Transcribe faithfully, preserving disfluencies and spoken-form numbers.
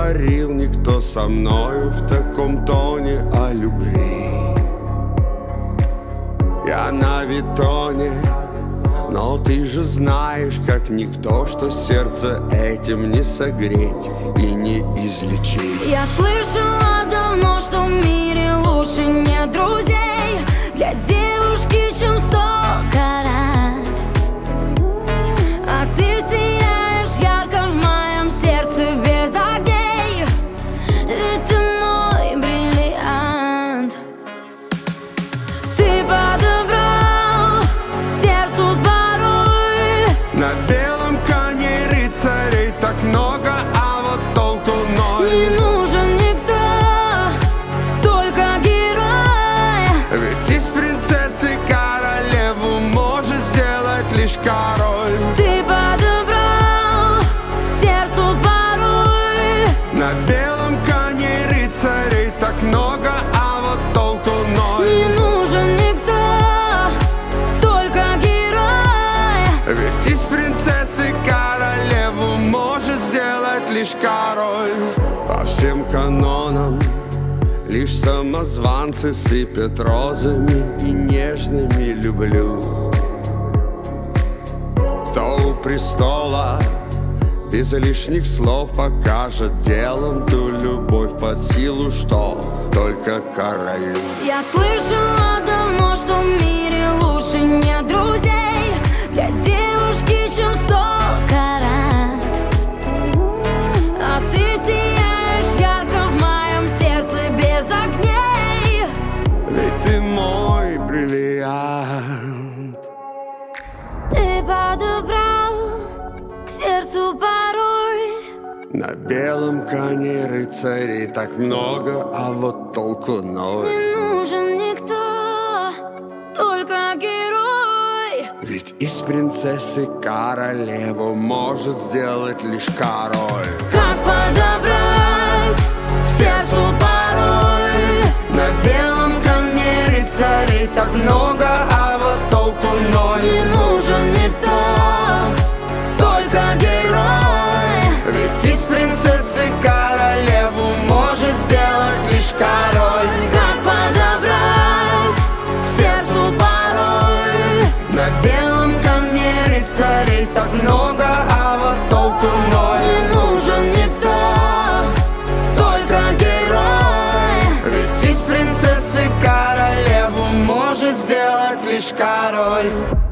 говорил никто со мною в таком тоне о любви. Я на Витоне, но ты же знаешь, как никто, что сердце этим не согреть и не излечить. Я слышала давно, что в мире лучше нет друзей для девушки, чем сто карат. А ты сияешь ярко в моем сердце без огней, ведь ты мой бриллиант. Ты подобрал сердцу пароль. На белом коне рыцарей так много, а вот толку ноль. Не нужен никто, только герой. Ведь из принцессы королеву может сделать лишь король. Ты подобрал сердцу пароль. На белом коне рыцарей так много, а вот толку ноль. Не нужен никто, только герой. Ведь из принцессы королеву может сделать лишь король. По всем канонам лишь самозванцы сыпят розами и нежными люблю. Кто у престола без лишних слов покажет делом ту любовь под силу, что только королю. Я слышала давно, что в мире лучше нет друзей для девушки, чем сто карат. А ты сияешь ярко в моем сердце без огней, Ведь ты мой бриллиант. ты подобрал к сердцу пароль. На белом коне рыцарей так много, а вот толку ноль. Не нужен никто, только герой. Ведь из принцессы королеву может сделать лишь король. Как подобрать к сердцу пароль? На белом коне рыцарей так много, а вот толку ноль. Не нужен никто, только герой. Ведь из принцессы королеву может сделать лишь король. Как подобрать к сердцу пароль? На белом коне рыцарей так много, а вот толку ноль. Не нужен никто, только герой. Ведь из принцессы королеву может сделать лишь король.